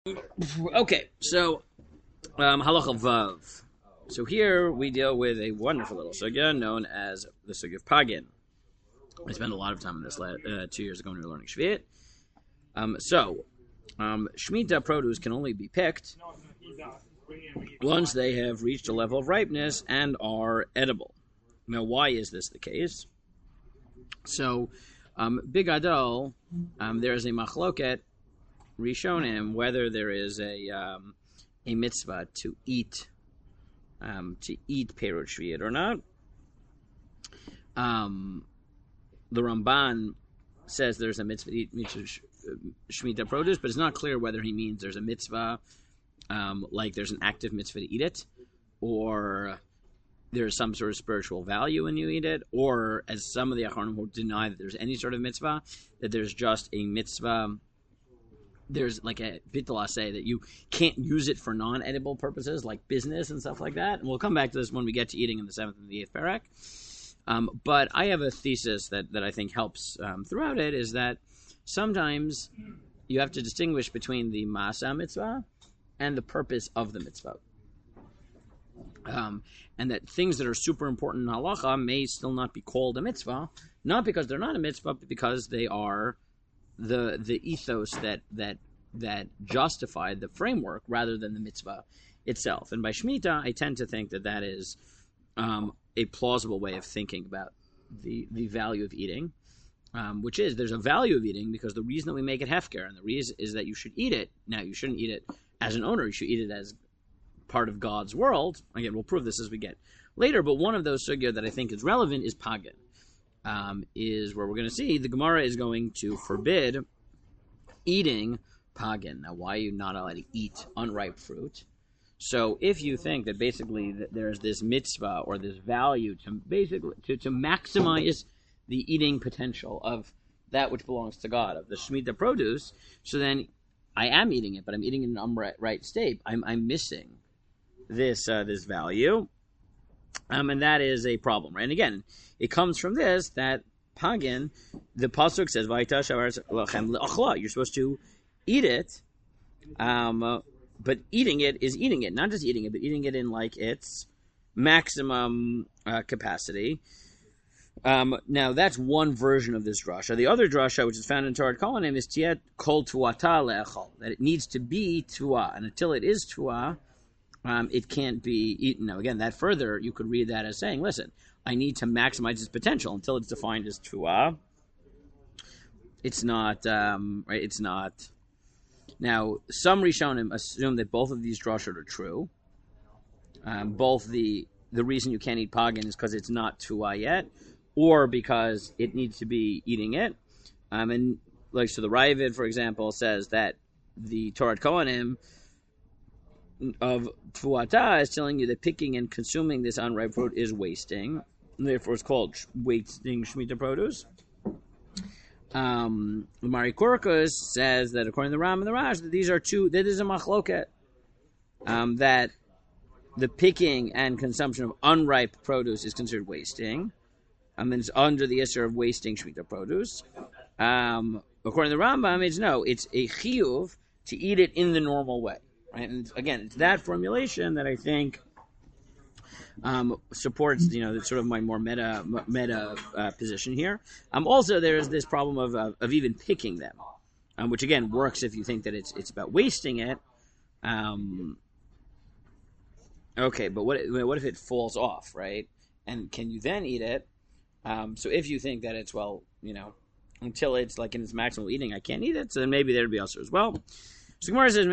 Okay, so halacha vav. So here we deal with a wonderful little sugya known as the sugya of pagin. I spent a lot of time on this 2 years ago when we were learning Shvi'it. Shemitah produce can only be picked once they have reached a level of ripeness and are edible. Now, why is this the case? So, Big Adol, there is a machloket Rishonim whether there is a mitzvah to eat Perut Shvi'it or not. The Ramban says there's a mitzvah to eat Shemitah produce, but it's not clear whether he means there's a mitzvah, like there's an active mitzvah to eat it, or there's some sort of spiritual value when you eat it, or as some of the Acharonim will deny that there's any sort of mitzvah, that there's just a mitzvah. There's like a bittul aseh that you can't use it for non-edible purposes, like business and stuff like that. And we'll come back to this when we get to eating in the 7th and the 8th parak. But I have a thesis that I think helps throughout it, is that sometimes you have to distinguish between the ma'asa mitzvah and the purpose of the mitzvah. And that things that are super important in halacha may still not be called a mitzvah, not because they're not a mitzvah, but because they are the ethos that justified the framework rather than the mitzvah itself. And by Shemitah, I tend to think that is a plausible way of thinking about the value of eating, which is there's a value of eating because the reason that we make it hefker, and the reason is that you should eat it. Now, you shouldn't eat it as an owner. You should eat it as part of God's world. Again, we'll prove this as we get later, but one of those sugya that I think is relevant is pagin. Is where we're going to see the Gemara is going to forbid eating pagin. Now, why are you not allowed to eat unripe fruit? So, if you think that basically that there's this mitzvah or this value to basically to maximize the eating potential of that which belongs to God, of the Shemitah produce, so then I am eating it, but I'm eating it in an unripe state. I'm missing this value. And that is a problem, right? And again, it comes from this, that pagin, the pasuk says, you're supposed to eat it, but eating it is eating it, not just eating it, but eating it in like its maximum capacity. Now, that's one version of this drasha. The other drasha, which is found in Torah Kohanim, is tiet kol tuata le'echol, that it needs to be tuah, and until it is tuah, it can't be eaten. Now, again, that further, you could read that as saying, listen, I need to maximize its potential until it's defined as tuah. It's not, right? It's not. Now, some Rishonim assume that both of these drashot are true. Both the reason you can't eat pagin is because it's not tuah yet, or because it needs to be eating it. And like, so the Ravid, for example, says that the Torah Kohanim of Tuata is telling you that picking and consuming this unripe fruit is wasting. Therefore, it's called wasting Shemitah produce. Mari Korkus says that according to the Ram and the Rash, that these are two, that is a machloket. That the picking and consumption of unripe produce is considered wasting. And it's under the issur of wasting Shemitah produce. According to the Rambam, it's a chiyuv to eat it in the normal way. Right? And again, it's that formulation that I think supports, sort of my more meta position here. Also, there's this problem of even picking them, which again works if you think that it's about wasting it. Okay, but what if it falls off, right? And can you then eat it? So if you think that it's until it's like in its maximal eating, I can't eat it. So then maybe there'd be also as well. So Gemara says,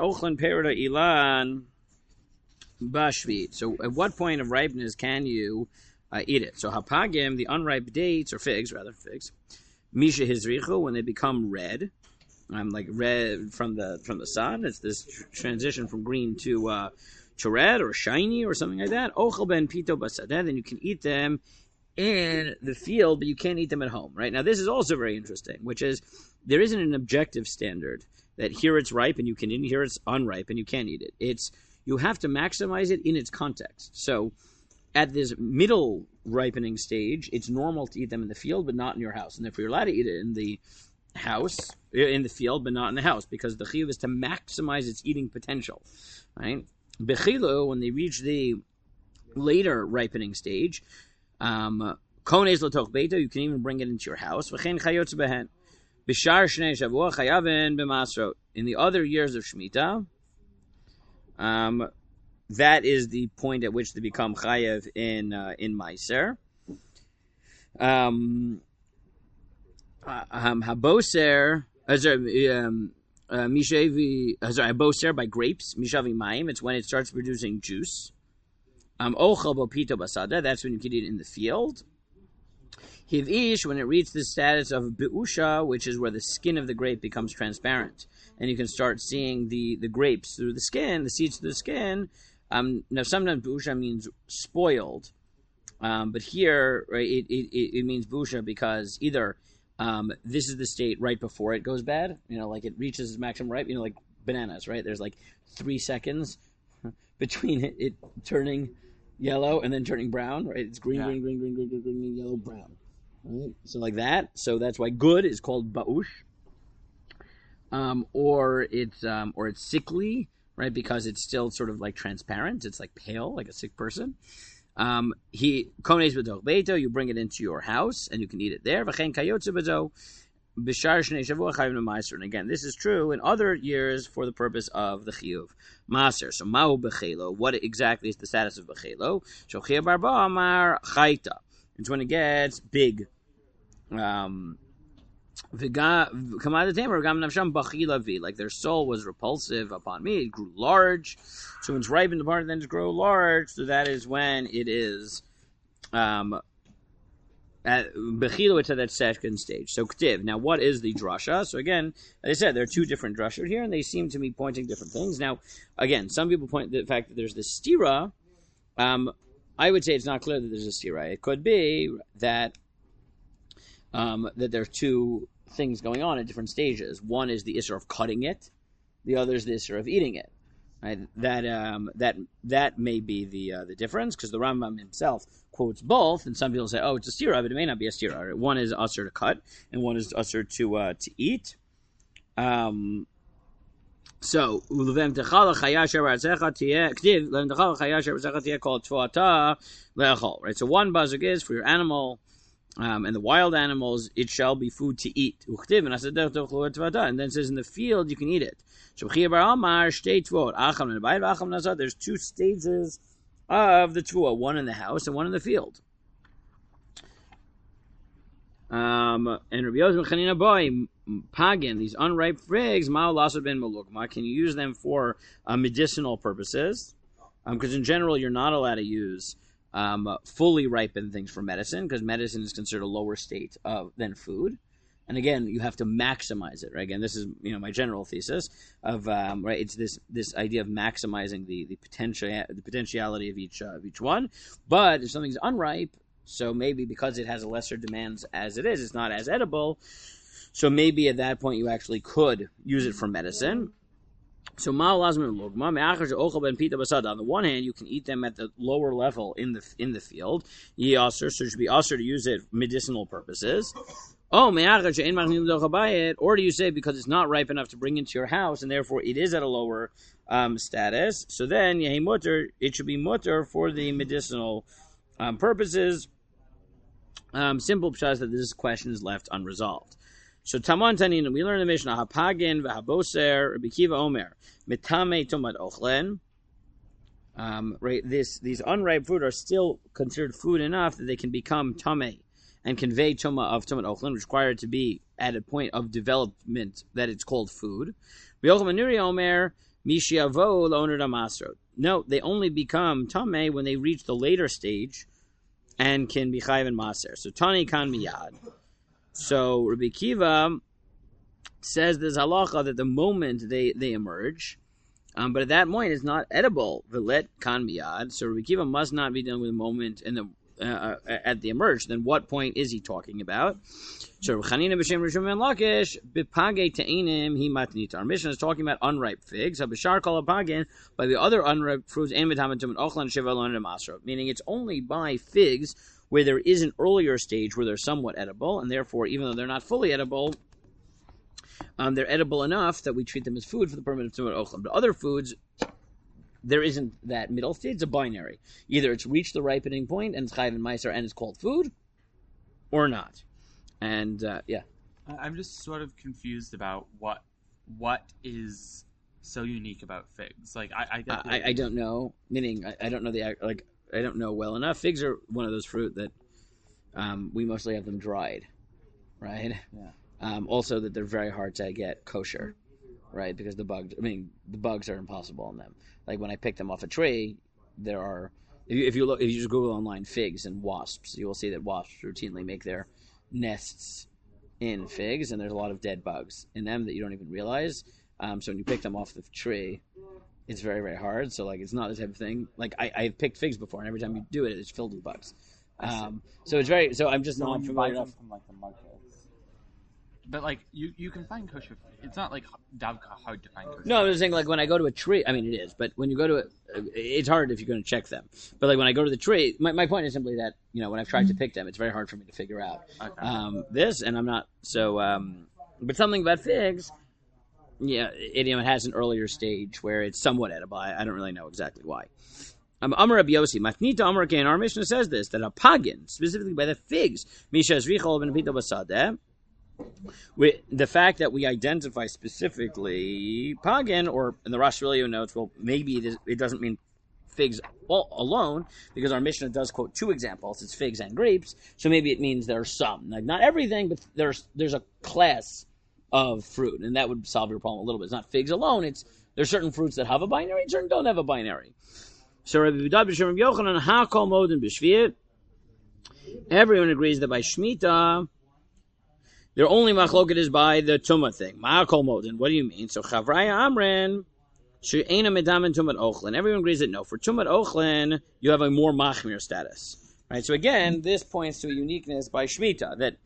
ilan bashvit. So at what point of ripeness can you eat it? So hapagim, the unripe dates, or figs, misha hizrichu, when they become red, like red from the sun. It's this transition from green to red or shiny or something like that. Ochel ben pito basadeh, then you can eat them in the field, but you can't eat them at home, right? Now, this is also very interesting, which is there isn't an objective standard that here it's ripe and you can eat it, here it's unripe and you can't eat it. You have to maximize it in its context. So at this middle ripening stage, it's normal to eat them in the field, but not in your house. And if you're allowed to eat it in the house, in the field, but not in the house, because the chiyuv is to maximize its eating potential, right? Bechilu, when they reach the later ripening stage, kones l'toch beito, you can even bring it into your house. V'chein chayotz behen. Bishar shnei shavua chayavin b'masrot. In the other years of Shemitah, that is the point at which they become chayav in Meiser. Haboser, Haboser by grapes, Mishavi Maim, it's when it starts producing juice. Ochel Bopito Basada, that's when you can eat it in the field. Hivish, when it reaches the status of Beusha, which is where the skin of the grape becomes transparent, and you can start seeing the grapes through the skin, the seeds through the skin. Now, sometimes Beusha means spoiled, but here, right, it means Beusha because either this is the state right before it goes bad, like it reaches its maximum ripe, like bananas, right? There's like 3 seconds between it turning yellow and then turning brown, right? It's green, green, yellow, brown, right? So like that. So that's why good is called ba'ush, or it's sickly, right? Because it's still sort of like transparent. It's like pale, like a sick person. You bring it into your house and you can eat it there. And again, this is true in other years for the purpose of the chiyuv maser. So ma'u bechelo, what exactly is the status of bechelo? Shochia barba amar chayta. It's when it gets big. Like their soul was repulsive upon me, it grew large. So when it's ripened apart, then it grow large. So that is when it is at Bechilo, it's at that second stage. So Ktiv. Now, what is the drasha? So again, as I said, there are 2 different drashas here, and they seem to be pointing different things. Now, again, some people point to the fact that there's this stira. I would say it's not clear that there's a stira. It could be that that there are 2 things going on at different stages. One is the issur of cutting it, the other is the issur of eating it. Right? That may be the difference, because the Rambam himself quotes both, and some people say, it's a stira, but it may not be a stira. One is usher to cut, and one is usher to eat. So ulevem techala chayasher b'arzecha tieh ktiv levem techala chayasher b'arzecha tieh called tfuata leachol. Right. So one bazuk is for your animal. And the wild animals, it shall be food to eat. And then it says in the field you can eat it. There's 2 stages of the tvua, one in the house and one in the field. And Rabbi Yosef Chanina boy, pagan, these unripe figs, can you use them for medicinal purposes? Because in general you're not allowed to use fully ripened things for medicine, because medicine is considered a lower state than food. And again, you have to maximize it, right? Again, this is my general thesis of right. It's this idea of maximizing the potentiality of each one. But if something's unripe, so maybe because it has a lesser demands as it is, it's not as edible. So maybe at that point you actually could use it for medicine. So on the one hand, you can eat them at the lower level in the field. So it should be also to use it for medicinal purposes. Or do you say because it's not ripe enough to bring into your house and therefore it is at a lower status? So then it should be mutter for the medicinal purposes. Simple pshas that this question is left unresolved. So Taman Tanina, we learn in the Mishnah Hapagin v'Haboser Rabbi Kiva Omer Mitame Tomad Ochlen. Right, these unripe fruit are still considered food enough that they can become tameh and convey tuma of Tomad Ochlen, which required to be at a point of development that it's called food. B'Yochanan Omer Mishiavo Loner Damasro. No, they only become tameh when they reach the later stage and can be chayiv and maser. So Tani kan miyad. So Rabbi Kiva says there's halacha that the moment they emerge, but at that point it's not edible. V'let kan miyad. So Rabbi Kiva must not be done with the moment in the at the emerge. Then what point is he talking about? So Chanina b'shem Rishon ben Lakish b'page te'inim hi matnit. Our mission is talking about unripe figs. Habishar kol hapagin, by the other unripe fruits, and mitamatum and ochlan shivalon and masro. Meaning it's only by figs where there is an earlier stage where they're somewhat edible, and therefore, even though they're not fully edible, they're edible enough that we treat them as food for the purpose of tumah ochlan. But other foods, there isn't that middle state. It's a binary. Either it's reached the ripening point and it's chayiv and meiser and it's called food, or not. And I'm just sort of confused about what is so unique about figs. Like I don't know. Meaning I don't know I don't know well enough. Figs are one of those fruit that we mostly have them dried, right? Yeah. Also that they're very hard to get kosher, right? Because the bugs are impossible on them. Like when I pick them off a tree, there are. If you just Google online figs and wasps, you will see that wasps routinely make their nests in figs, and there's a lot of dead bugs in them that you don't even realize. So when you pick them off the tree, it's very, very hard. So like it's not the type of thing. Like I've picked figs before, and every time you do it, it's filled with bugs. So it's very. So I'm just not familiar enough. From like the markets. But like you can find kosher. It's not like davka hard to find kosher. No, I was saying like when I go to a tree. I mean, it is, but when you go to it, it's hard if you're going to check them. But like when I go to the tree, my point is simply that when I've tried to pick them, it's very hard for me to figure out this, and I'm not so. But something about figs, it has an earlier stage where it's somewhat edible. I don't really know exactly why. Amar Rabbi Yossi, Matnita Amar Kein. Our Mishnah says this, that a pagan, specifically by the figs, Misha Zrichol ben Pita Basadeh. The fact that we identify specifically pagan, or in the Rosh Hashanah notes, well, maybe it doesn't mean figs alone, because our Mishnah does quote two examples. It's figs and grapes, so maybe it means there's some, like not everything, but there's a class of fruit, and that would solve your problem a little bit. It's not figs alone. There's certain fruits that have a binary, and certain don't have a binary. So Rabbi Yehuda b'Shem Rabbi Yochanan, Hakol Modin b'Shviyat. Everyone agrees that by Shemitah, their only machloket is by the tumah thing. Ma'akol modin. What do you mean? So Chavraya Amren, she'ena medamen tumat ochlin. Everyone agrees that no. For tumat ochlin, you have a more machmir status, right? So again, this points to a uniqueness by Shemitah that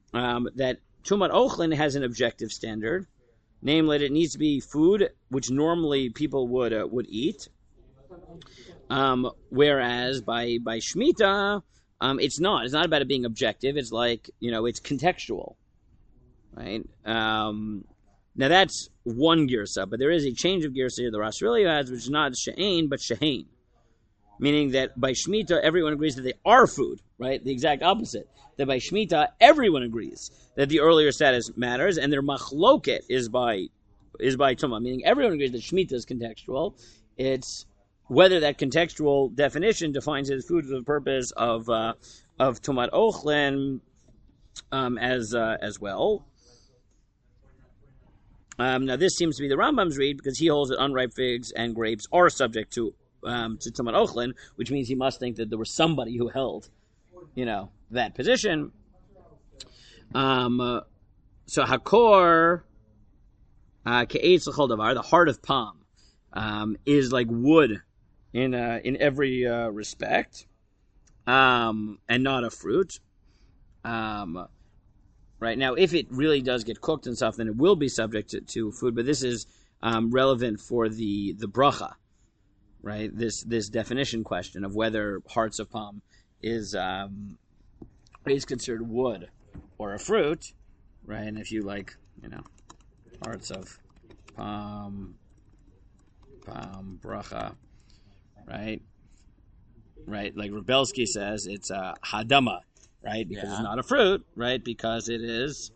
tumat ochlin has an objective standard, namely that it needs to be food which normally people would eat, whereas by Shemitah, it's not. It's not about it being objective. It's like it's contextual. Right. Now that's one girsa, but there is a change of girsa here the Rosh Hashanah has, which is not she'ain but she'ain, meaning that by Shemitah everyone agrees that they are food. Right. The exact opposite. That by Shemitah everyone agrees that the earlier status matters, and their machloket is by tumah, meaning everyone agrees that Shemitah is contextual. It's whether that contextual definition defines it as food for the purpose of tumat ochlin as well. Now this seems to be the Rambam's read, because he holds that unripe figs and grapes are subject to tumat ochlin, which means he must think that there was somebody who held, that position. So hakor ke'etz l'chol davar, the heart of palm, is like wood in every respect, and not a fruit. Right now, if it really does get cooked and stuff, then it will be subject to food. But this is relevant for the bracha, right? This definition question of whether hearts of palm is considered wood or a fruit, right? And if you hearts of palm bracha, right? Like Rebelsky says, it's hadama. Right, because it's not a fruit, right? Because it is,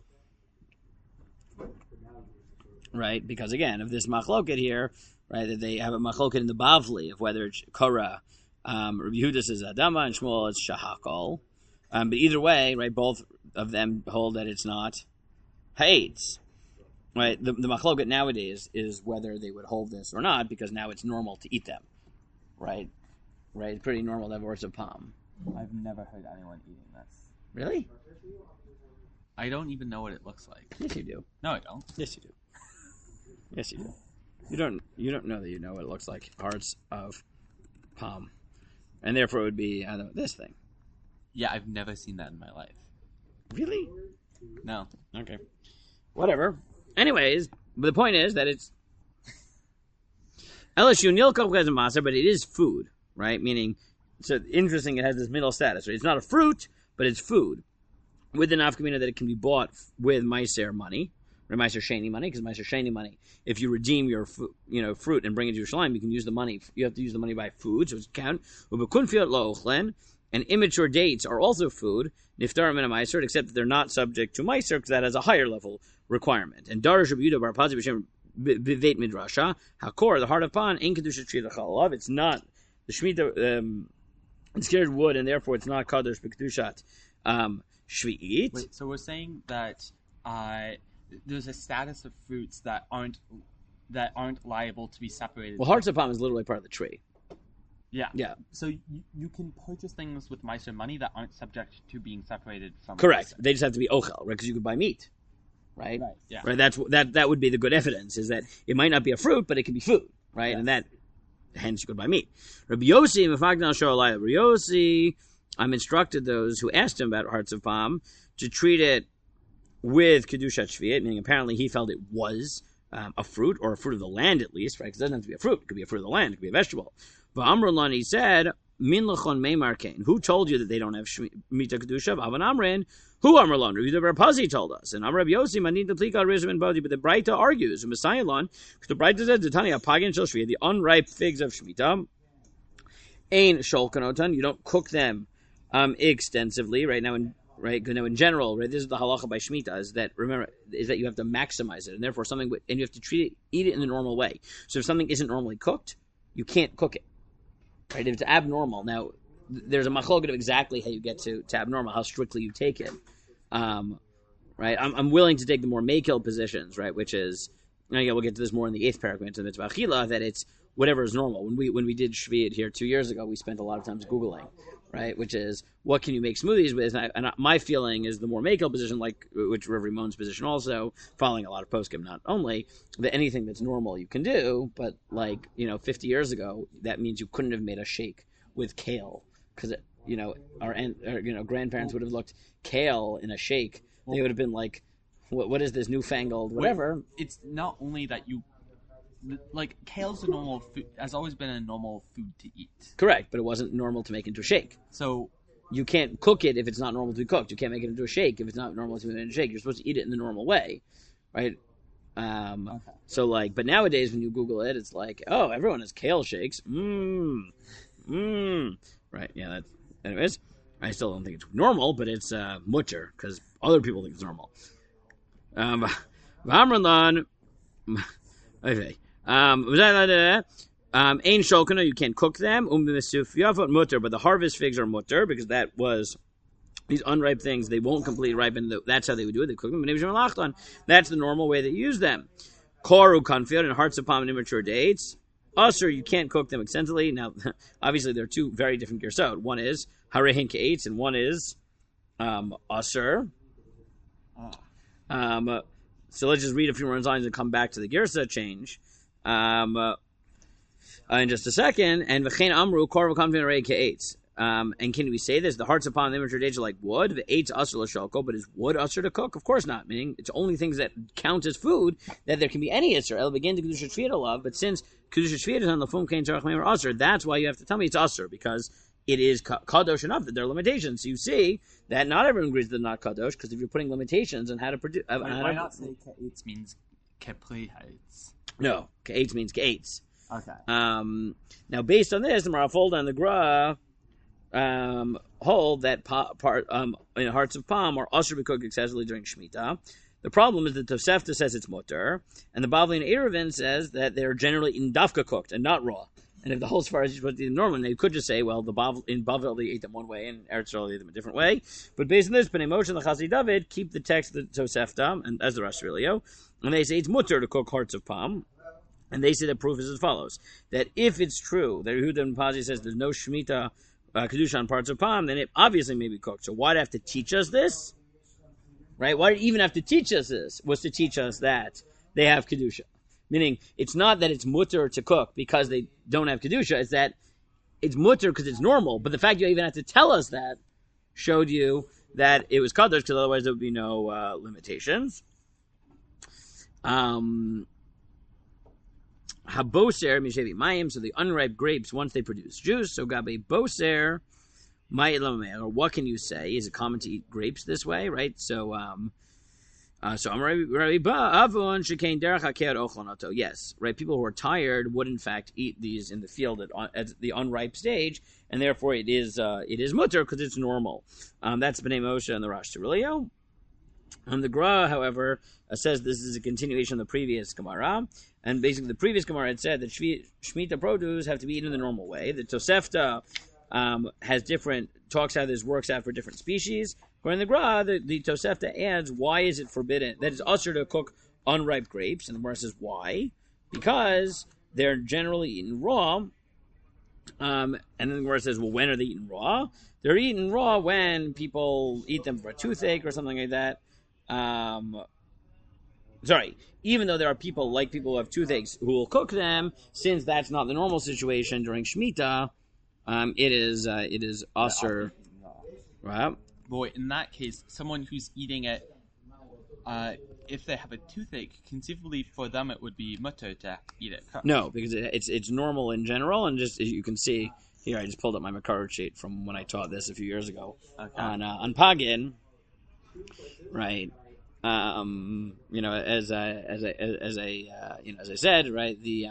right? Because again, of this machloket here, right? That they have a machloket in the Bavli of whether it's Korah, Rabbi Yehuda says Adama, and Shmuel is Shahakol. But either way, right? Both of them hold that it's not Hates, right? The machloket nowadays is whether they would hold this or not, because now it's normal to eat them, right? Right, it's pretty normal to have hearts of palm. I've never heard anyone eating this. Really? I don't even know what it looks like. Yes, you do. No, I don't. Yes, you do. Yes, you do. You don't know that you know what it looks like. Hearts of palm, and therefore it would be this thing. Yeah, I've never seen that in my life. Really? No. Okay. Whatever. Anyways, the point is that it's LSU nilkov masa, but it is food, right? Meaning, so interesting. It has this middle status. Right? It's not a fruit, but it's food, with the nafkamina that it can be bought with meiser money, Meiser Sheni money, because Meiser Sheni money, if you redeem your fruit and bring it to Yerushalayim, you can use the money. You have to use the money by food, so it's count. And immature dates are also food. Niftar min Meiser, except that they're not subject to Meiser, because that has a higher level requirement. And Darash Rabbi Yehuda bar Pazi b'shem b'veit midrasha hakor, the heart of pan ain't kedusha shvita chalav. It's not the shmita. It's cured wood, and therefore it's not kadosh b'kedushat shvi'it. Wait, so we're saying that there's a status of fruits that aren't liable to be separated. Well, hearts of palm is literally part of the tree. Yeah. Yeah. So you can purchase things with Meiser money that aren't subject to being separated from. Correct. Meiser. They just have to be ochel, right? Because you could buy meat, right? Right. Yeah. Right. That would be the good evidence, is that it might not be a fruit, but it can be food, right? Yes. And that, hence, you could buy meat. Rabbi Yossi, Mefagdal Shoalai. Rabbi Yossi, I'm instructed those who asked him about hearts of palm to treat it with kedushat shvi'it, meaning apparently he felt it was a fruit, or a fruit of the land at least, right? Because it doesn't have to be a fruit; it could be a fruit of the land, it could be a vegetable. But Amrullah, he said, Min lachon meimar kain. Who told you that they don't have mita kedusha? Avan Amrin. Who Amrullah? Rabbi Bar Pazi told us. And Amr Rabbi Yossi manit deplika rizim and body. But the Braita argues. Messiah lon. The Braita says the Tanya pagan shel shviyah, the unripe figs of shmita. Ain sholkanotan. You don't cook them extensively. Right now, in general, right. This is the halacha by shmita. Is that you have to maximize it, and therefore and you have to eat it in the normal way. So if something isn't normally cooked, you can't cook it. Right, if it's abnormal, now there's a machlokes of exactly how you get to abnormal, how strictly you take it. Right, I'm willing to take the more makil positions, right, which is, again, we'll get to this more in the 8th paragraph into the mitzvah achila, that it's whatever is normal. When we did shvi'it here 2 years ago, we spent a lot of times googling, right, which is what can you make smoothies with? And my feeling is the more makil position, like which Rav Rimon's position also, following a lot of poskim, not only that anything that's normal you can do, but 50 years ago that means you couldn't have made a shake with kale, because our grandparents would have looked kale in a shake. They would have been like, what is this newfangled whatever? It's not only that you. Kale's a normal food, has always been a normal food to eat. Correct, but it wasn't normal to make into a shake. So you can't cook it if it's not normal to be cooked. You can't make it into a shake if it's not normal to be made into a shake. You're supposed to eat it in the normal way, right? Okay. So but nowadays when you Google it, it's like, oh, everyone has kale shakes. Right? Yeah. Anyways, I still don't think it's normal, but it's mutter because other people think it's normal. V'amran okay. Ain shokana, you can't cook them. Mutter, but the harvest figs are mutter because that was these unripe things. They won't completely ripen. That's how they would do it. They cook them. That's the normal way they use them. Koru konfir and hearts of palm and immature dates. Usher, you can't cook them extensively. Now, obviously, there are two very different gersot. One is harehin ke'etz, and one is usher. So let's just read a few more lines and come back to the Gersa change in just a second. And v'chein amru korv konfin arei ke'etz. And can we say this? The hearts upon the immature dates are like wood. The eitz usher l'shalko, but is wood usher to cook? Of course not. Meaning it's only things that count as food that there can be any usher. It'll begin to kedusha shviyat love, but since kedusha shviyat is on the fum kain tarach meimar usher, that's why you have to tell me it's usher, because it is kadosh enough that there are limitations. So you see that not everyone agrees that they're not kadosh, because if you're putting limitations on how to produce, why not say ke'etz means ke'pleihetz? No, ke'etz means ke'etz. Okay. Now, based on this, the Marafolda and the Gra hold that in hearts of palm are usher be cooked excessively during Shemitah. The problem is that Tosefta says it's mutter, and the Bavli and Eruvin says that they're generally in dafka cooked and not raw. And if the whole Sfar is supposed to be normal, they could just say, well, in Bavel they ate them one way, and Eretz Yisrael they ate them a different way. But based on this, Bnei Moshe and the Chassidei David keep the text of the Tosefta, and as the Rasrilio, and they say it's mutter to cook hearts of palm. And they say the proof is as follows: that if it's true that Yehuda and Pazi says there's no Shemitah kedusha on parts of palm, then it obviously may be cooked. So why do they have to teach us this? Right? Why do you even have to teach us this? Was to teach us that they have kedusha. Meaning, it's not that it's mutter to cook because they don't have kedusha. It's that it's mutter because it's normal. But the fact you even have to tell us that showed you that it was kadosh, because otherwise there would be no limitations. Haboser mishevi mayim, so the unripe grapes, once they produce juice, so gabe boser ma'ilamamer, or what can you say? Is it common to eat grapes this way, right? So So I'm Avon Shekain Derech Hakeh Ochlonato. Yes, right. People who are tired would in fact eat these in the field at the unripe stage, and therefore it is mutter because it's normal. That's Bnei Moshe and the Rosh Tzirulio. The Gra, however, says this is a continuation of the previous Gemara, and basically the previous Gemara had said that Shemitah produce have to be eaten in the normal way. The Tosefta talks how this works out for different species. According to the Gra, the Tosefta adds, why is it forbidden? That it's usher to cook unripe grapes, and the Gemara says, why? Because they're generally eaten raw. And then the Gemara says, well, when are they eaten raw? They're eaten raw when people eat them for a toothache or something like that. Even though there are people who have toothaches who will cook them, since that's not the normal situation during Shemitah, it is usher. Right? Boy, in that case, someone who's eating it, if they have a toothache, conceivably for them it would be mutter to eat it. No, because it's normal in general, and just as you can see here, I just pulled up my Makar sheet from when I taught this a few years ago on Pagin, right? As I said, right, the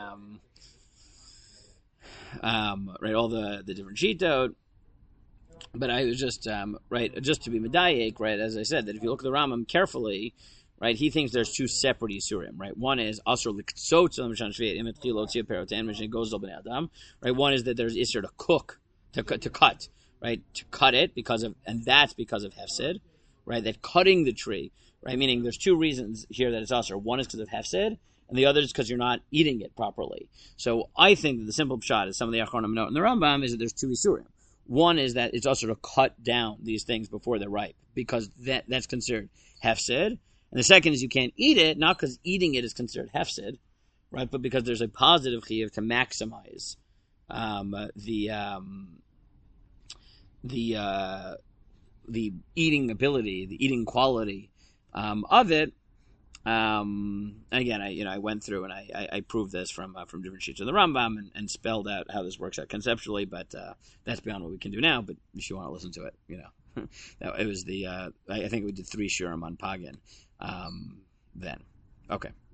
right, all the different shitot. But I was just just to be medayek, right? As I said, that if you look at the Rambam carefully, right, he thinks there's two separate isurim, right? One is asur liktzot l'mishan shviat imet chilot perotan mishan goes al bnei adam, right? One is that there's isur to cook, to cut, right? To cut it and that's because of hefsed, right? That cutting the tree, right? Meaning there's two reasons here that it's asur. One is because of hefsed, and the other is because you're not eating it properly. So I think that the simple pshat, as some of the Achronim note in the Rambam, is that there's two isurim. One is that it's also to cut down these things before they're ripe, because that's considered hefsed. And the second is you can't eat it, not because eating it is considered hefsed, right? But because there's a positive chiyuv to maximize the eating ability, the eating quality of it. Again, I went through and I proved this from different sheets of the Rambam and spelled out how this works out conceptually, but that's beyond what we can do now. But if you want to listen to it, it was I think we did 3 shurim on Pagin then. Okay.